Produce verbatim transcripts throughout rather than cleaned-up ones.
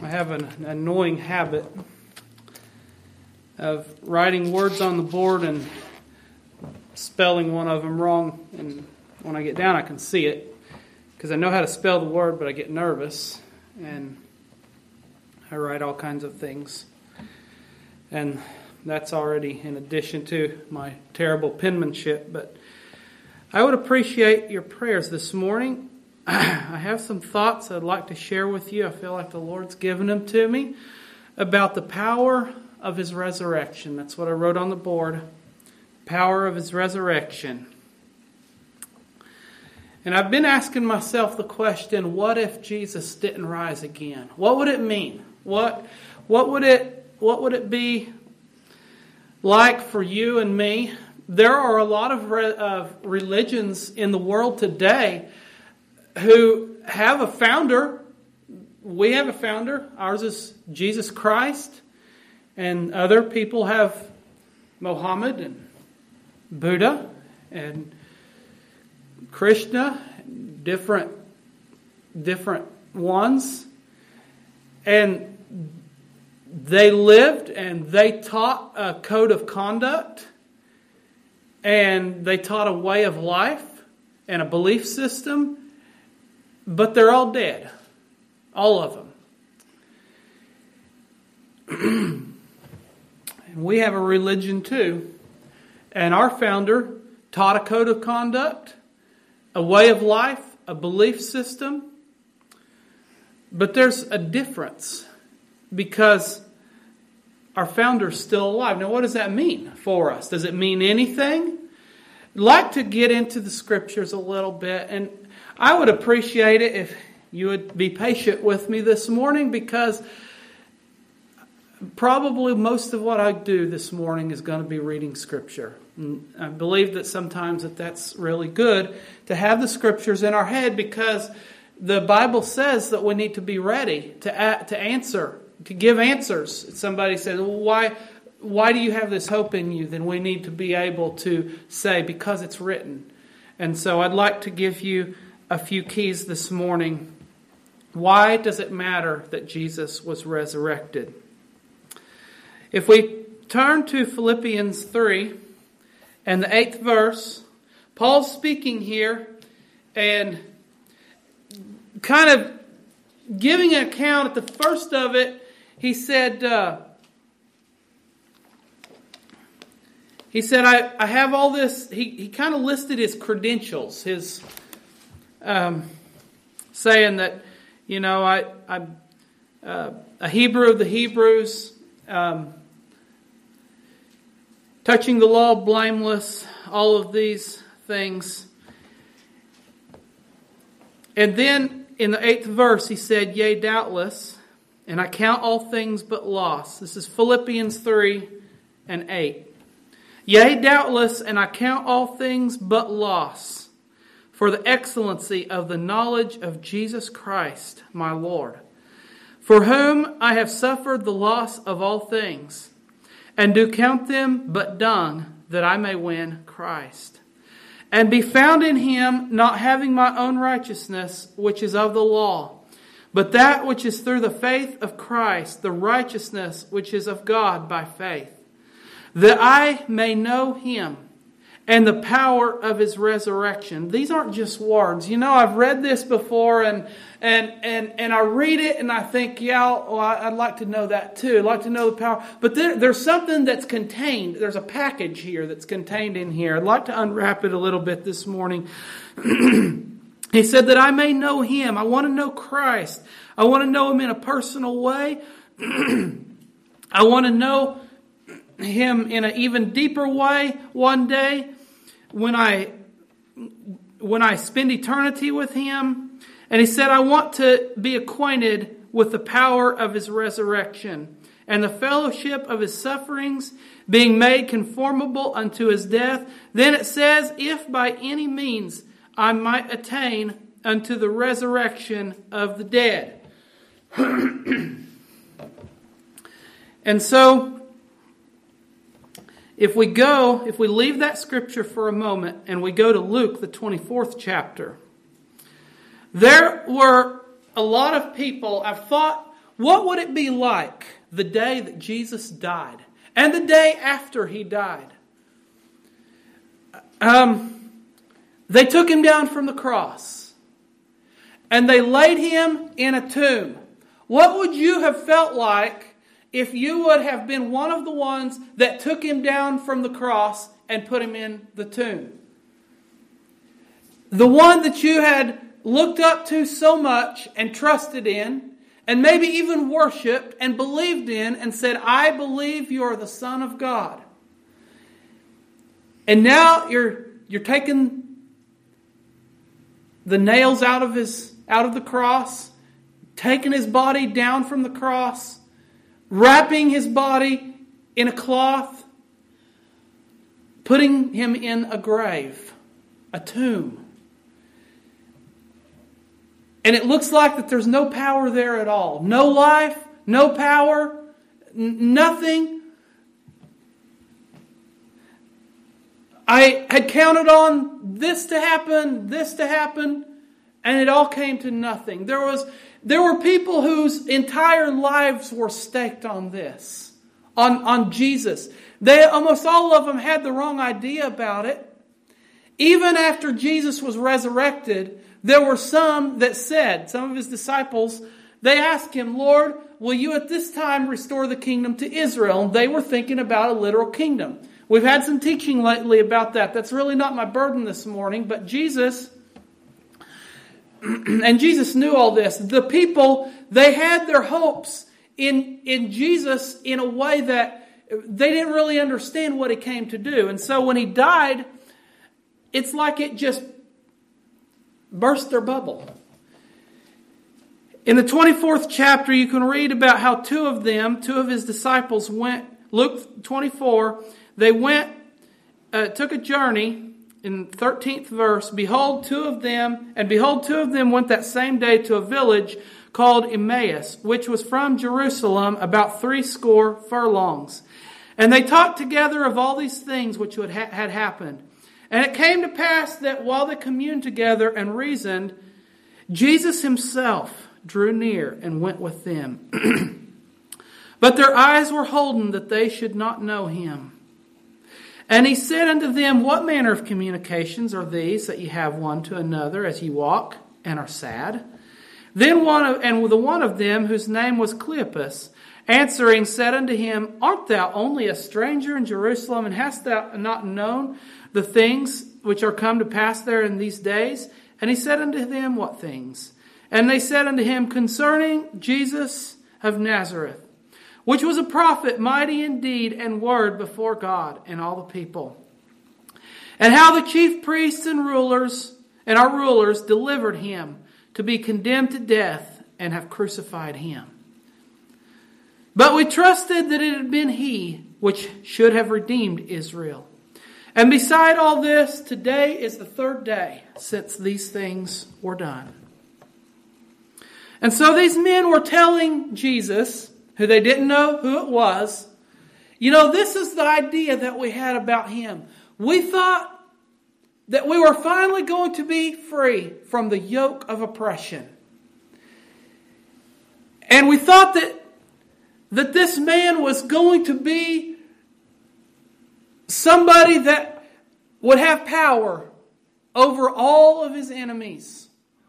I have an annoying habit of writing words on the board and spelling one of them wrong. And when I get down, I can see it because I know how to spell the word, but I get nervous and I write all kinds of things. And that's already in addition to my terrible penmanship. But I would appreciate your prayers this morning. I have some thoughts I'd like to share with you. I feel like the Lord's given them to me about the power of His resurrection. That's what I wrote on the board. Power of His resurrection. And I've been asking myself the question, what if Jesus didn't rise again? What would it mean? What what would it what would it be like for you and me? There are a lot of, re, of religions in the world today who have a founder. We have a founder. Ours is Jesus Christ. And other people have Muhammad and Buddha and Krishna, different, different ones. And they lived and they taught a code of conduct. And they taught a way of life and a belief system. But they're all dead. All of them. And we have a religion too. And our founder taught a code of conduct, a way of life, a belief system. But there's a difference because our founder's still alive. Now, what does that mean for us? Does it mean anything? I'd like to get into the scriptures a little bit, and I would appreciate it if you would be patient with me this morning because probably most of what I do this morning is going to be reading scripture. And I believe that sometimes that that's really good to have the scriptures in our head because the Bible says that we need to be ready to to answer, to give answers. Somebody said, well, why, why do you have this hope in you? Then we need to be able to say, because it's written. And so I'd like to give you a few keys this morning. Why does it matter that Jesus was resurrected? If we turn to Philippians three and the eighth verse, Paul's speaking here and kind of giving an account at the first of it. He said, uh, he said, I, I have all this. He, he kind of listed his credentials, his um, saying that, you know, I, I'm uh, a Hebrew of the Hebrews, um, touching the law blameless, all of these things. And then in the eighth verse, he said, yea, doubtless, and I count all things but loss. This is Philippians three and eight. Yea, doubtless, and I count all things but loss, for the excellency of the knowledge of Jesus Christ, my Lord, for whom I have suffered the loss of all things, and do count them but dung, that I may win Christ, and be found in Him, not having my own righteousness, which is of the law, but that which is through the faith of Christ, the righteousness which is of God by faith, that I may know Him and the power of His resurrection. These aren't just words. You know, I've read this before and and and and I read it and I think, yeah, well, I'd like to know that too. I'd like to know the power. But there, there's something that's contained. There's a package here that's contained in here. I'd like to unwrap it a little bit this morning. He said that I may know Him. I want to know Christ. I want to know Him in a personal way. I want to know Him in an even deeper way one day when I when I spend eternity with Him. And he said, I want to be acquainted with the power of His resurrection and the fellowship of His sufferings, being made conformable unto His death. Then it says, if by any means I might attain unto the resurrection of the dead. And so, if we go, if we leave that scripture for a moment and we go to Luke, the twenty-fourth chapter, there were a lot of people. I've thought, what would it be like the day that Jesus died and the day after he died? Um, they took him down from the cross and they laid him in a tomb. What would you have felt like if you would have been one of the ones that took him down from the cross and put him in the tomb? The one that you had looked up to so much and trusted in, and maybe even worshipped and believed in and said, I believe you are the Son of God. And now you're you're taking the nails out of his out of the cross, taking his body down from the cross, wrapping his body in a cloth, putting him in a grave, a tomb. And it looks like that there's no power there at all. No life, no power, n- nothing. I had counted on this to happen, this to happen, and it all came to nothing. There was, there were people whose entire lives were staked on this, on, on Jesus. They, almost all of them had the wrong idea about it. Even after Jesus was resurrected, there were some that said, some of his disciples, they asked him, Lord, will you at this time restore the kingdom to Israel? And they were thinking about a literal kingdom. We've had some teaching lately about that. That's really not my burden this morning. But Jesus, and Jesus knew all this. The people, they had their hopes in, in Jesus in a way that they didn't really understand what he came to do. And so when he died, it's like it just burst their bubble. In the twenty-fourth chapter, you can read about how two of them, two of his disciples went, Luke twenty-four, they went, uh, took a journey, in thirteenth verse, behold, two of them, and behold, two of them went that same day to a village called Emmaus, which was from Jerusalem about three score furlongs. And they talked together of all these things which had happened. And it came to pass that while they communed together and reasoned, Jesus himself drew near and went with them. But their eyes were holden that they should not know him. And he said unto them, what manner of communications are these that ye have one to another as ye walk and are sad? Then one of, and the one of them, whose name was Cleopas, answering said unto him, art thou only a stranger in Jerusalem, and hast thou not known the things which are come to pass there in these days? And he said unto them, what things? And they said unto him, concerning Jesus of Nazareth, which was a prophet, mighty in deed and word before God and all the people. And how the chief priests and rulers and our rulers delivered him to be condemned to death and have crucified him. But we trusted that it had been he which should have redeemed Israel. And beside all this, today is the third day since these things were done. And so these men were telling Jesus, who they didn't know who it was, you know, this is the idea that we had about him. We thought that we were finally going to be free from the yoke of oppression. And we thought that, that this man was going to be somebody that would have power over all of his enemies.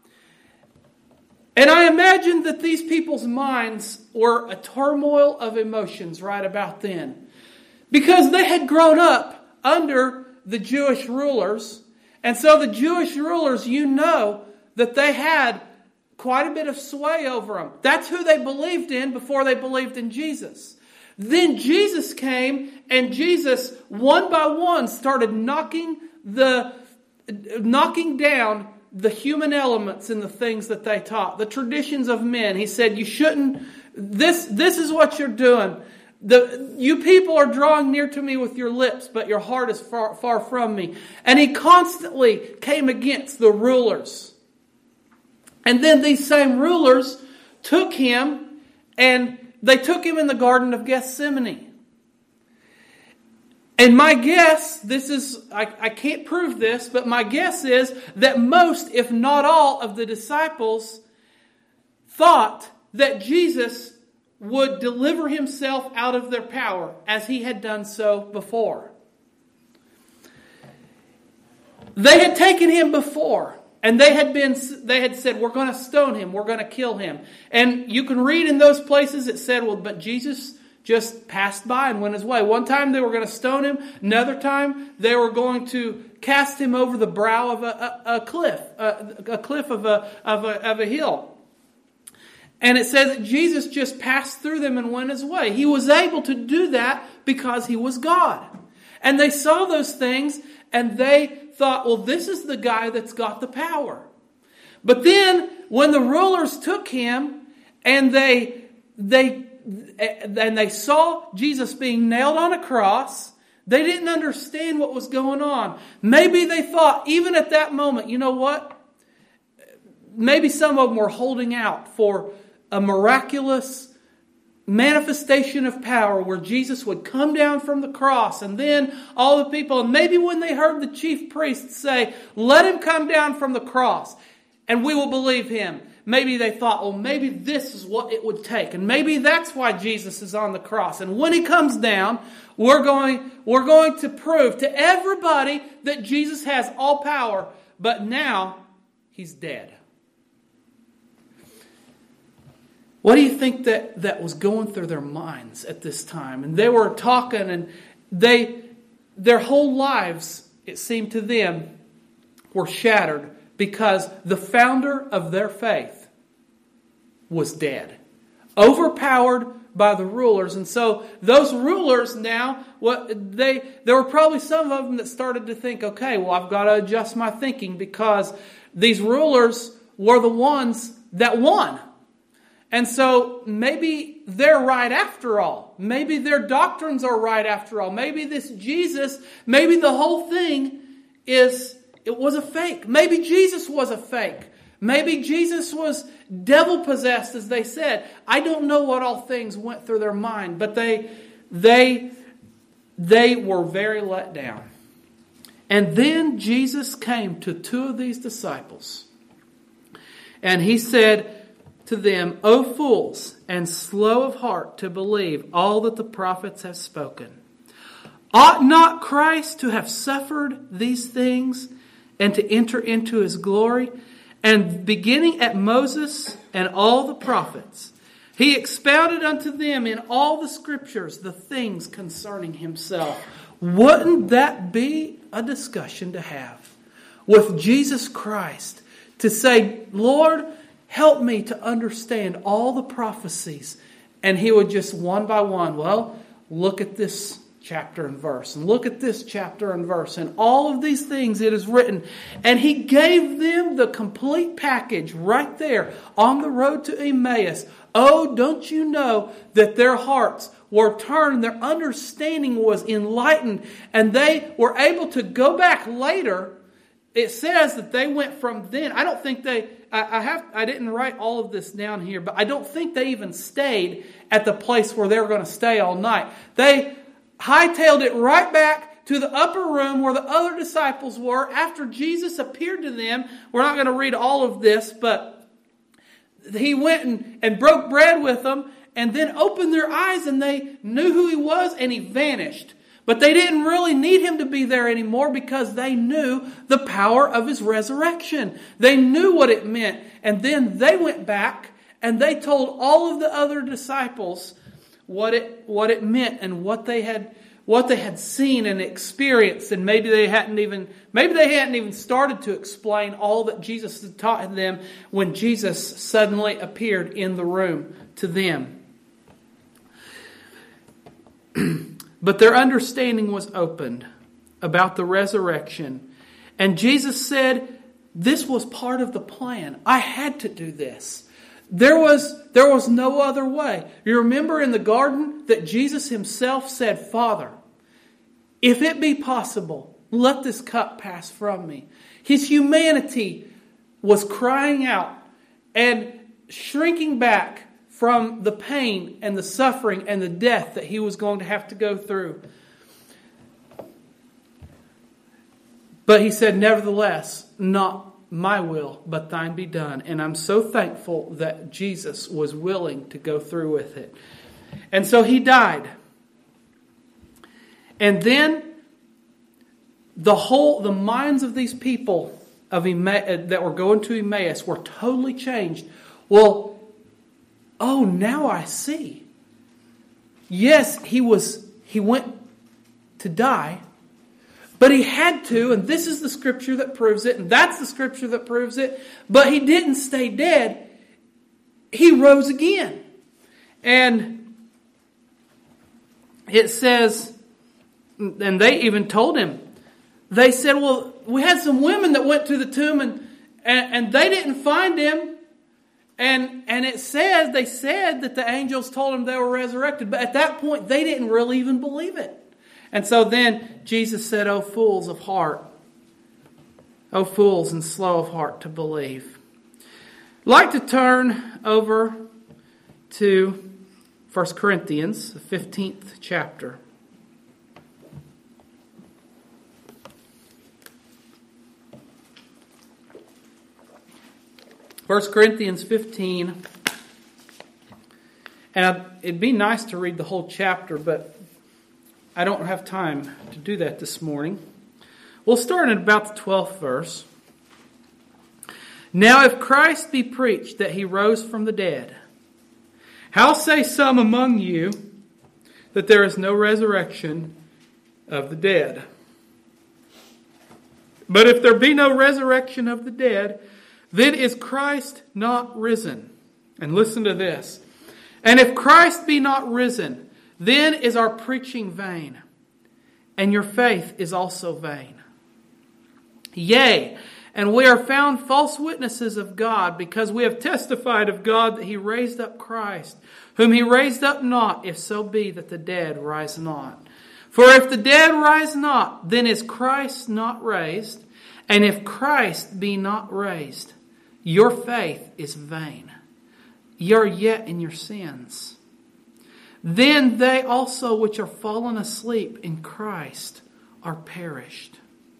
And I imagine that these people's minds were a turmoil of emotions right about then. Because they had grown up under the Jewish rulers. And so the Jewish rulers, you know, that they had quite a bit of sway over them. That's who they believed in before they believed in Jesus. Then Jesus came, and Jesus, one by one, started knocking the knocking down the human elements in the things that they taught, the traditions of men. He said, you shouldn't, this, this is what you're doing. The, you people are drawing near to me with your lips, but your heart is far, far from me. And he constantly came against the rulers. And then these same rulers took him, and they took him in the Garden of Gethsemane. And my guess, this is, I, I can't prove this, but my guess is that most, if not all, of the disciples thought that Jesus would deliver himself out of their power as he had done so before. They had taken him before, and they had been they had said, we're going to stone him, we're going to kill him. And you can read in those places it said, well, but Jesus just passed by and went his way. One time they were going to stone him. Another time they were going to cast him over the brow of a, a, a cliff, a, a cliff of a, of a of a hill. And it says that Jesus just passed through them and went his way. He was able to do that because he was God. And they saw those things and they thought, well, this is the guy that's got the power. But then when the rulers took him and they they and they saw Jesus being nailed on a cross, they didn't understand what was going on. Maybe they thought, even at that moment, you know what? Maybe some of them were holding out for a miraculous manifestation of power where Jesus would come down from the cross, and then all the people, and maybe when they heard the chief priests say, let him come down from the cross and we will believe him. Maybe they thought, well, maybe this is what it would take. And maybe that's why Jesus is on the cross. And when he comes down, we're going, we're going to prove to everybody that Jesus has all power. But now, he's dead. What do you think that, that was going through their minds at this time? And they were talking, and they, their whole lives, it seemed to them, were shattered because the founder of their faith was dead, overpowered by the rulers. And so those rulers now, what they there were probably some of them that started to think, okay, well, I've got to adjust my thinking because these rulers were the ones that won. And so maybe they're right after all. Maybe their doctrines are right after all. Maybe this Jesus, maybe the whole thing is, it was a fake. Maybe Jesus was a fake. Maybe Jesus was devil-possessed, as they said. I don't know what all things went through their mind, but they, they, they were very let down. And then Jesus came to two of these disciples, and he said to them, O fools, and slow of heart to believe all that the prophets have spoken. Ought not Christ to have suffered these things and to enter into his glory? And beginning at Moses and all the prophets, he expounded unto them in all the scriptures the things concerning himself. Wouldn't that be a discussion to have with Jesus Christ? To say, Lord, help me to understand all the prophecies. And he would just one by one, well, look at this chapter and verse, and look at this chapter and verse, and all of these things it is written. And he gave them the complete package right there on the road to Emmaus. Oh, don't you know that their hearts were turned, their understanding was enlightened, and they were able to go back later. It says that they went from then. I don't think they, I, I have, I didn't write all of this down here, but I don't think they even stayed at the place where they were going to stay all night. They hightailed it right back to the upper room where the other disciples were after Jesus appeared to them. We're not going to read all of this, but he went and, and broke bread with them and then opened their eyes, and they knew who he was, and he vanished. But they didn't really need him to be there anymore because they knew the power of his resurrection. They knew what it meant. And then they went back and they told all of the other disciples what it what it meant and what they had what they had seen and experienced. And maybe they hadn't even maybe they hadn't even started to explain all that Jesus had taught them when Jesus suddenly appeared in the room to them. But their understanding was opened about the resurrection. And Jesus said, this was part of the plan. I had to do this. There was, there was no other way. You remember in the garden that Jesus himself said, Father, if it be possible, let this cup pass from me. His humanity was crying out and shrinking back from the pain and the suffering and the death that he was going to have to go through. But he said, nevertheless, not my will, but thine be done. And I'm so thankful that Jesus was willing to go through with it. And so he died. And then the whole, the minds of these people of Emma, that were going to Emmaus were totally changed. Well, oh, now I see. Yes, he was, he went to die, but he had to, and this is the scripture that proves it, and that's the scripture that proves it, but he didn't stay dead. He rose again. And it says, and they even told him, they said, well, we had some women that went to the tomb and, and, and they didn't find him. And, and it says, they said that the angels told them they were resurrected. But at that point, they didn't really even believe it. And so then Jesus said, "O fools of heart, O fools and slow of heart to believe." I'd like to turn over to First Corinthians, the fifteenth chapter. First Corinthians fifteen. And it'd be nice to read the whole chapter, but I don't have time to do that this morning. We'll start at about the twelfth verse. "Now if Christ be preached that he rose from the dead, how say some among you that there is no resurrection of the dead? But if there be no resurrection of the dead, then is Christ not risen?" And listen to this. "And if Christ be not risen, then is our preaching vain, and your faith is also vain. Yea, and we are found false witnesses of God, because we have testified of God that he raised up Christ, whom he raised up not, if so be that the dead rise not. For if the dead rise not, then is Christ not raised. And if Christ be not raised, your faith is vain. Ye are yet in your sins. Then they also which are fallen asleep in Christ are perished.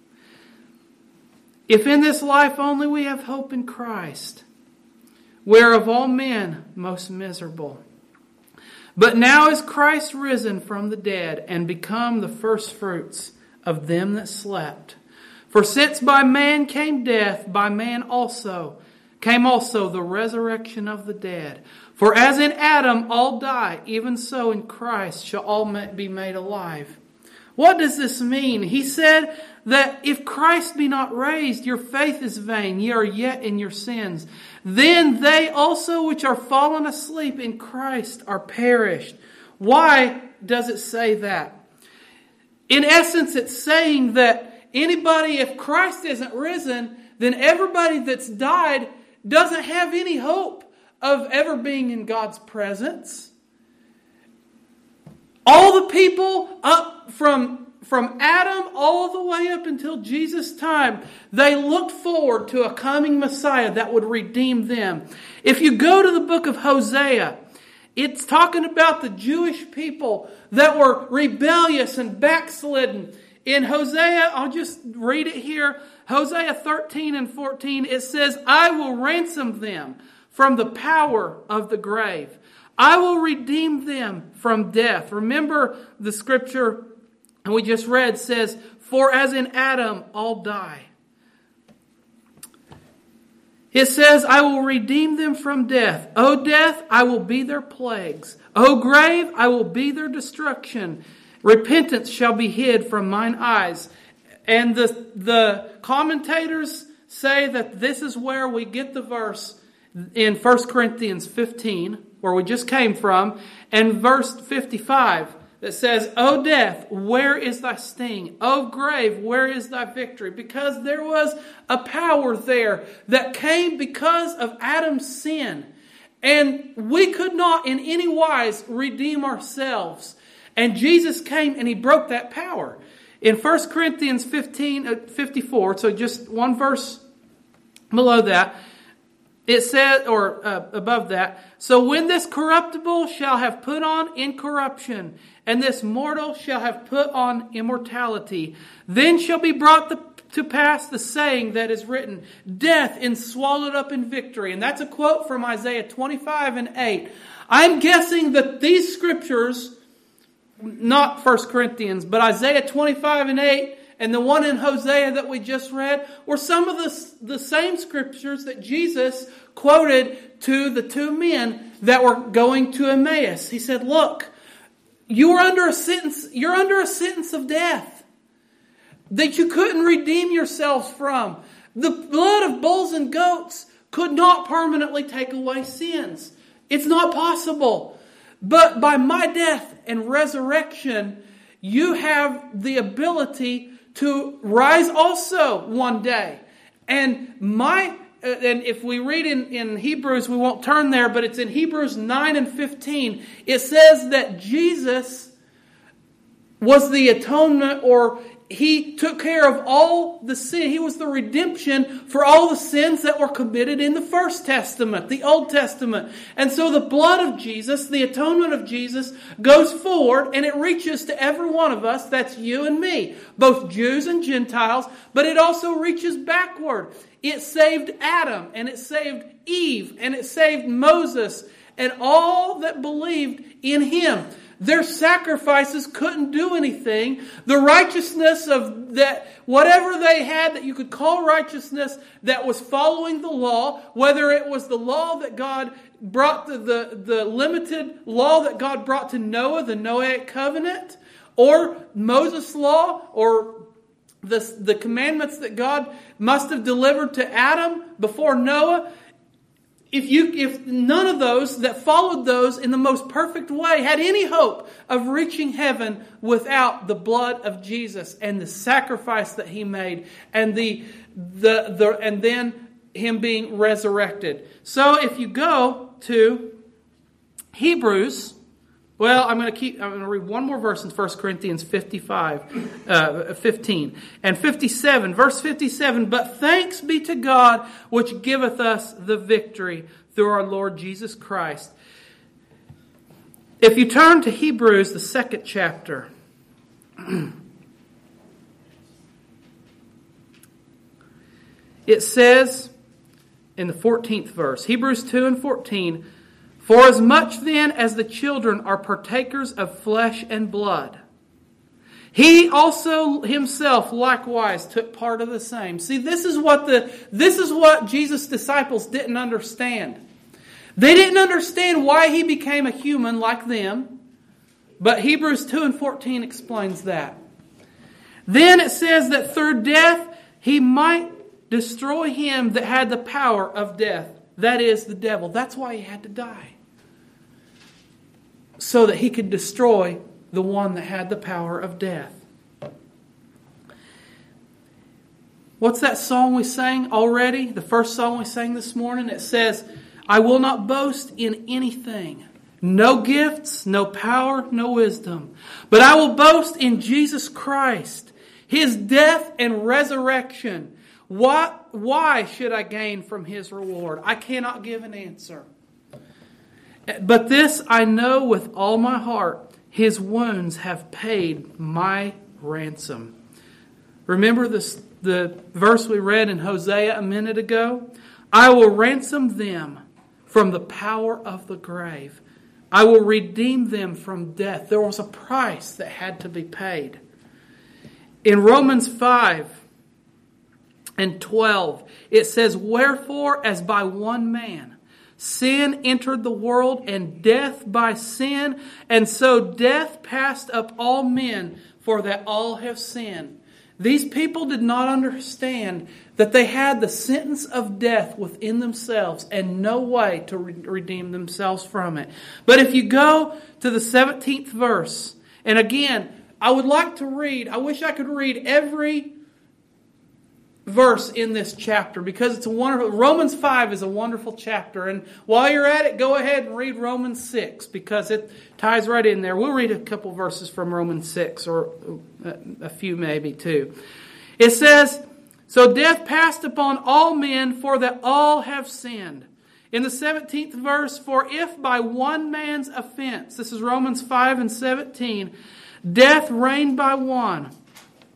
If in this life only we have hope in Christ, we are of all men most miserable. But now is Christ risen from the dead and become the firstfruits of them that slept. For since by man came death, by man also came also the resurrection of the dead. For as in Adam all die, even so in Christ shall all be made alive." What does this mean? He said that if Christ be not raised, your faith is vain, ye are yet in your sins. Then they also which are fallen asleep in Christ are perished. Why does it say that? In essence, it's saying that anybody, if Christ isn't risen, then everybody that's died doesn't have any hope of ever being in God's presence. All the people up from, from Adam all the way up until Jesus' time, they looked forward to a coming Messiah that would redeem them. If you go to the book of Hosea, it's talking about the Jewish people that were rebellious and backslidden. In Hosea, I'll just read it here. Hosea thirteen and fourteen, it says, "I will ransom them from the power of the grave. I will redeem them from death." Remember the scripture we just read says, "For as in Adam all die." It says, "I will redeem them from death. O death, I will be their plagues. O grave, I will be their destruction. Repentance shall be hid from mine eyes." And the, the commentators say that this is where we get the verse in First Corinthians fifteen, where we just came from, and verse fifty-five that says, "O death, where is thy sting? O grave, where is thy victory?" Because there was a power there that came because of Adam's sin. And we could not in any wise redeem ourselves. And Jesus came and he broke that power. In First Corinthians fifteen, fifty-four, so just one verse below that, it says, or uh, above that, "So when this corruptible shall have put on incorruption, and this mortal shall have put on immortality, then shall be brought the, to pass the saying that is written, death is swallowed up in victory. And that's a quote from Isaiah twenty-five and eight. I'm guessing that these scriptures, not First Corinthians, but Isaiah twenty-five and eight, and the one in Hosea that we just read, were some of the, the same scriptures that Jesus quoted to the two men that were going to Emmaus. He said, look, you are under a sentence, you're under a sentence of death that you couldn't redeem yourselves from. The blood of bulls and goats could not permanently take away sins. It's not possible. But by my death and resurrection, you have the ability to rise also one day. And my and if we read in, in Hebrews, we won't turn there, but it's in Hebrews nine and fifteen. It says that Jesus was the atonement, or He took care of all the sin. He was the redemption for all the sins that were committed in the First Testament, the Old Testament. And so the blood of Jesus, the atonement of Jesus, goes forward and it reaches to every one of us. That's you and me, both Jews and Gentiles. But it also reaches backward. It saved Adam, and it saved Eve, and it saved Moses, and all that believed in Him. Their sacrifices couldn't do anything. The righteousness of that, whatever they had that you could call righteousness, that was following the law, whether it was the law that God brought, to the, the limited law that God brought to Noah, the Noahic covenant, or Moses' law, or the, the commandments that God must have delivered to Adam before Noah. If you, if none of those that followed those in the most perfect way had any hope of reaching heaven without the blood of Jesus and the sacrifice that He made, and the the the and then Him being resurrected. So if you go to Hebrews, well, I'm going to keep. I'm going to read one more verse in First Corinthians fifty-five, uh, fifteen and fifty-seven, verse fifty-seven. But thanks be to God, which giveth us the victory through our Lord Jesus Christ. If you turn to Hebrews, the second chapter, it says in the fourteenth verse, Hebrews two and fourteen. For as much then as the children are partakers of flesh and blood, He also Himself likewise took part of the same. See, this is what the this is what Jesus' disciples didn't understand. They didn't understand why He became a human like them, but Hebrews two and fourteen explains that. Then it says that through death He might destroy him that had the power of death, that is, the devil. That's why He had to die. So that He could destroy the one that had the power of death. What's that song we sang already? The first song we sang this morning? It says, I will not boast in anything. No gifts, no power, no wisdom. But I will boast in Jesus Christ, His death and resurrection. What, why should I gain from His reward? I cannot give an answer. But this I know with all my heart, His wounds have paid my ransom. Remember this, the verse we read in Hosea a minute ago? I will ransom them from the power of the grave. I will redeem them from death. There was a price that had to be paid. In Romans five and twelve, it says, wherefore as by one man sin entered the world, and death by sin, and so death passed up all men, for that all have sinned. These people did not understand that they had the sentence of death within themselves and no way to re- redeem themselves from it. But if you go to the seventeenth verse, and again, I would like to read, I wish I could read every verse in this chapter, because it's a wonderful, Romans five is a wonderful chapter, and while you're at it, go ahead and read Romans six, because it ties right in there. We'll read a couple verses from Romans six, or a few maybe too. It says, so death passed upon all men, for that all have sinned. In the seventeenth verse, for if by one man's offense, this is Romans five and seventeen, death reigned by one,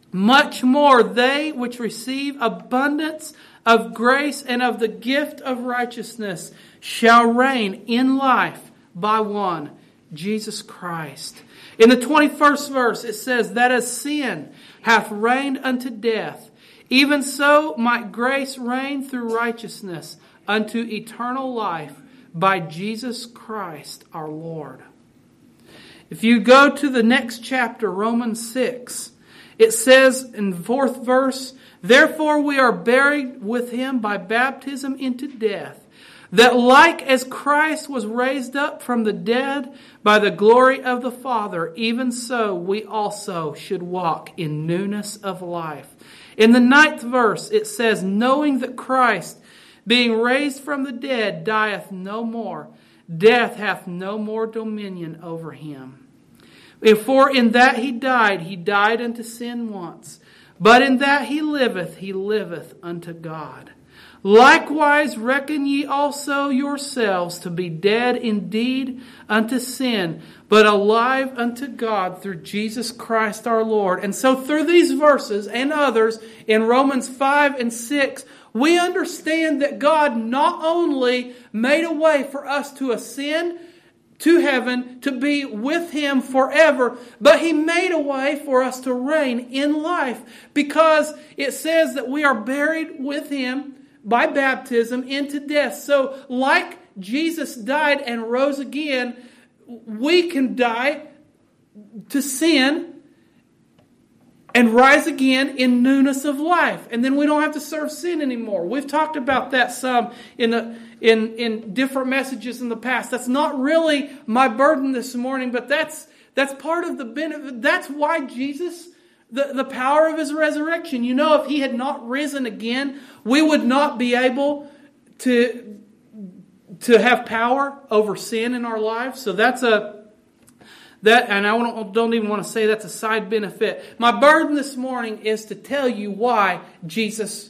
much more they which receive abundance of grace and of the gift of righteousness shall reign in life by one, Jesus Christ. In the twenty-first verse it says, that as sin hath reigned unto death, even so might grace reign through righteousness unto eternal life by Jesus Christ our Lord. If you go to the next chapter, Romans six, it says in the fourth verse, therefore we are buried with him by baptism into death, that like as Christ was raised up from the dead by the glory of the Father, even so we also should walk in newness of life. In the ninth verse, it says, knowing that Christ, being raised from the dead, dieth no more, death hath no more dominion over him. For in that he died, he died unto sin once, but in that he liveth, he liveth unto God. Likewise reckon ye also yourselves to be dead indeed unto sin, but alive unto God through Jesus Christ our Lord. And so through these verses and others in Romans five and six, we understand that God not only made a way for us to ascend to heaven, to be with him forever, but he made a way for us to reign in life, because it says that we are buried with him by baptism into death. So like Jesus died and rose again, we can die to sin and rise again in newness of life. And then we don't have to serve sin anymore. We've talked about that some in the in, in different messages in the past. That's not really my burden this morning, but that's that's part of the benefit. That's why Jesus, the, the power of his resurrection. You know, if he had not risen again, we would not be able to, to have power over sin in our lives. So that's a That, and I don't, don't even want to say that's a side benefit. My burden this morning is to tell you why Jesus,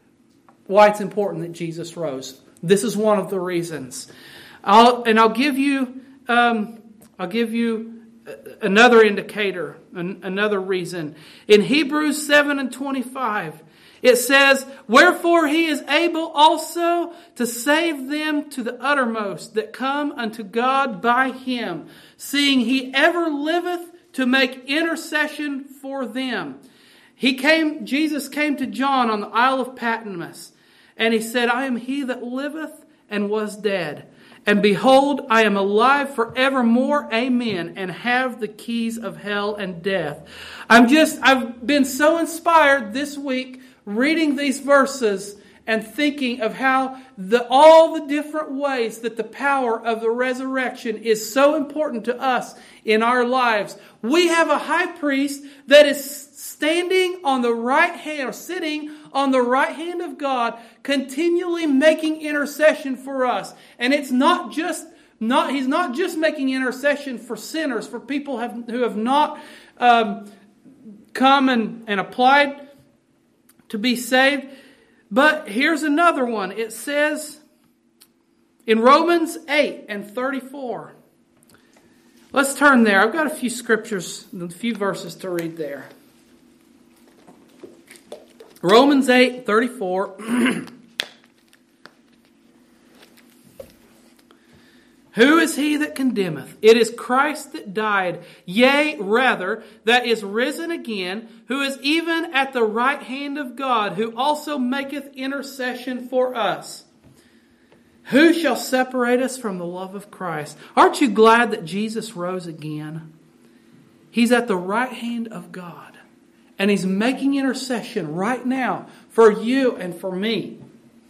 why it's important that Jesus rose. This is one of the reasons. I'll, and I'll give you, um, I'll give you another indicator, an, another reason. In Hebrews seven and twenty-five, it says, wherefore he is able also to save them to the uttermost that come unto God by him, seeing he ever liveth to make intercession for them. He came, Jesus came to John on the Isle of Patmos, and he said, I am he that liveth and was dead. And behold, I am alive forevermore, amen, and have the keys of hell and death. I'm just, I've been so inspired this week reading these verses and thinking of how the all the different ways that the power of the resurrection is so important to us in our lives. We have a high priest that is standing on the right hand, or sitting on the right hand of God, continually making intercession for us. And it's not just not he's not just making intercession for sinners, for people have, who have not um, come and, and applied to be saved. But here's another one. It says in Romans eight and thirty-four. Let's turn there. I've got a few scriptures, a few verses to read there. Romans eight, thirty-four. Who is he that condemneth? It is Christ that died, yea, rather, that is risen again, who is even at the right hand of God, who also maketh intercession for us. Who shall separate us from the love of Christ? Aren't you glad that Jesus rose again? He's at the right hand of God. And he's making intercession right now for you and for me.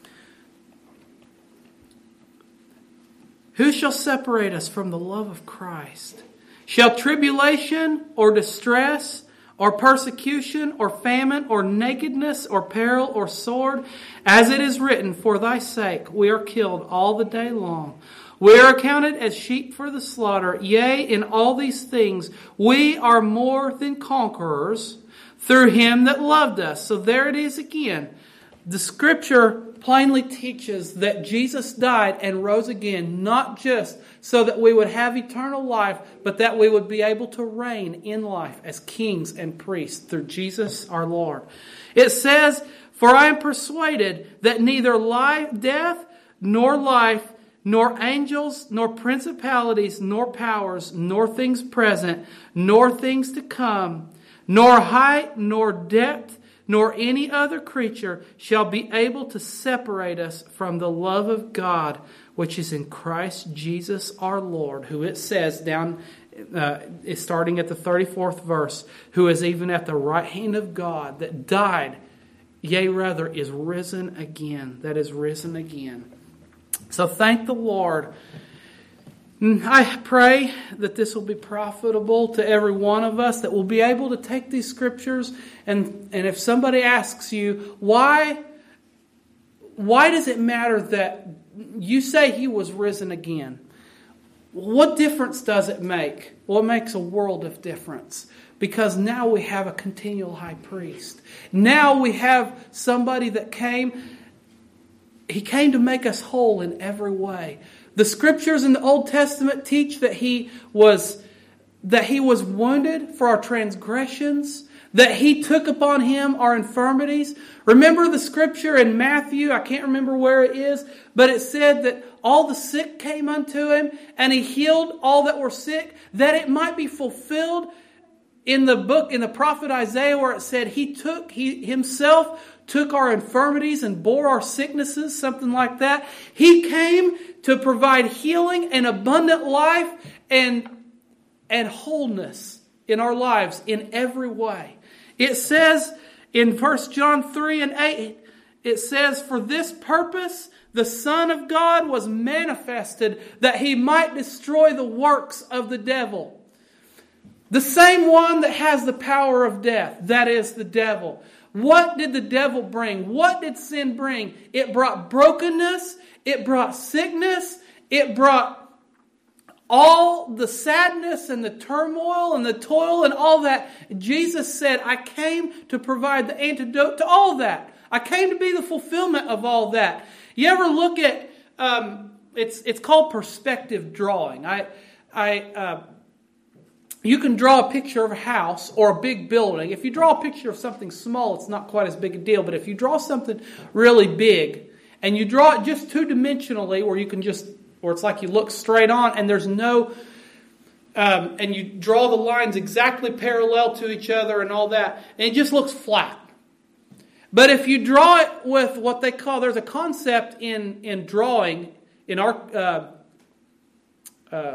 Who shall separate us from the love of Christ? Shall tribulation or distress or persecution or famine or nakedness or peril or sword? As it is written, for thy sake we are killed all the day long. We are accounted as sheep for the slaughter. Yea, in all these things we are more than conquerors through him that loved us. So there it is again. The scripture plainly teaches that Jesus died and rose again, not just so that we would have eternal life, but that we would be able to reign in life as kings and priests through Jesus our Lord. It says, "For I am persuaded that neither life, death, nor life, nor angels, nor principalities, nor powers, nor things present, nor things to come, nor height, nor depth, nor any other creature shall be able to separate us from the love of God, which is in Christ Jesus our Lord," who it says down, uh, starting at the thirty-fourth verse, "who is even at the right hand of God, that died, yea, rather, is risen again," that is risen again. So thank the Lord. I pray that this will be profitable to every one of us, that we'll be able to take these scriptures, and, and if somebody asks you, why, why does it matter that you say He was risen again? What difference does it make? Well, it makes a world of difference. Because now we have a continual high priest. Now we have somebody that came. He came to make us whole in every way. The scriptures in the Old Testament teach that He was, that He was wounded for our transgressions, that He took upon Him our infirmities. Remember the scripture in Matthew, I can't remember where it is, but it said that all the sick came unto Him, and He healed all that were sick, that it might be fulfilled in the book, in the prophet Isaiah, where it said He took, He Himself took our infirmities and bore our sicknesses, something like that. He came to provide healing and abundant life and, and wholeness in our lives in every way. It says in First John three and eight, it says, "For this purpose the Son of God was manifested, that He might destroy the works of the devil." The same one that has the power of death, that is the devil. What did the devil bring? What did sin bring? It brought brokenness. It brought sickness. It brought all the sadness and the turmoil and the toil and all that. Jesus said, "I came to provide the antidote to all that. I came to be the fulfillment of all that." You ever look at, um, it's it's called perspective drawing. I, I, uh, You can draw a picture of a house or a big building. If you draw a picture of something small, it's not quite as big a deal. But if you draw something really big, and you draw it just two-dimensionally, where you can just, or it's like you look straight on, and there's no, um, and you draw the lines exactly parallel to each other and all that, and it just looks flat. But if you draw it with what they call, there's a concept in, in drawing, in our, uh, uh,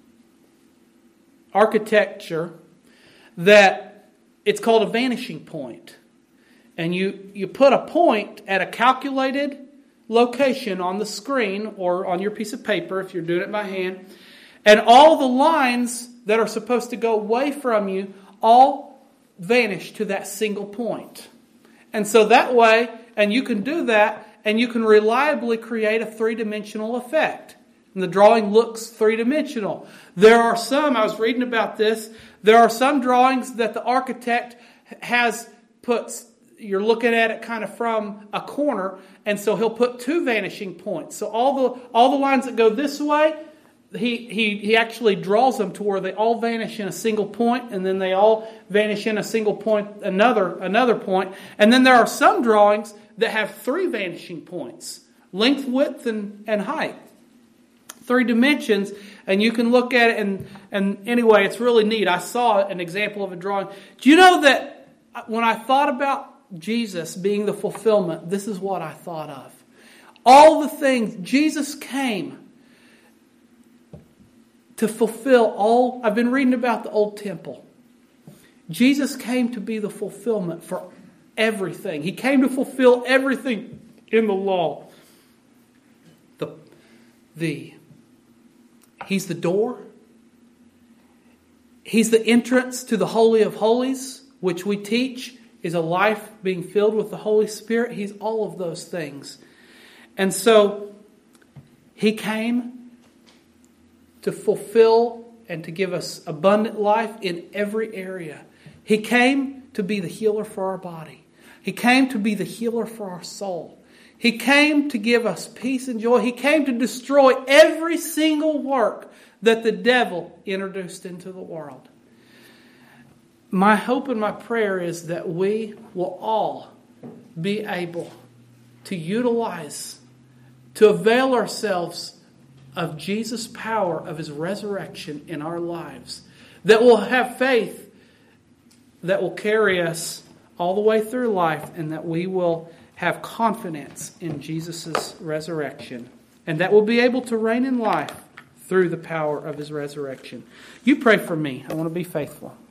architecture, that it's called a vanishing point. And you, you put a point at a calculated location on the screen or on your piece of paper if you're doing it by hand, and all the lines that are supposed to go away from you all vanish to that single point. And so that way, and you can do that, and you can reliably create a three-dimensional effect. And the drawing looks three-dimensional. There are some, I was reading about this, there are some drawings that the architect has put, you're looking at it kind of from a corner, and so he'll put two vanishing points. So all the all the lines that go this way, he, he, he actually draws them to where they all vanish in a single point, and then they all vanish in a single point, another, another point. And then there are some drawings that have three vanishing points, length, width, and, and height. Three dimensions, and you can look at it, and, and anyway, it's really neat. I saw an example of a drawing. Do you know that when I thought about Jesus being the fulfillment, this is what I thought of. All the things, Jesus came to fulfill all. I've been reading about the old temple. Jesus came to be the fulfillment for everything. He came to fulfill everything in the law. The, the He's the door. He's the entrance to the Holy of Holies, which we teach is a life being filled with the Holy Spirit. He's all of those things. And so He came to fulfill and to give us abundant life in every area. He came to be the healer for our body. He came to be the healer for our soul. He came to give us peace and joy. He came to destroy every single work that the devil introduced into the world. My hope and my prayer is that we will all be able to utilize, to avail ourselves of Jesus' power, of His resurrection in our lives. That we'll have faith that will carry us all the way through life, and that we will have confidence in Jesus' resurrection. And that we'll be able to reign in life through the power of His resurrection. You pray for me. I want to be faithful.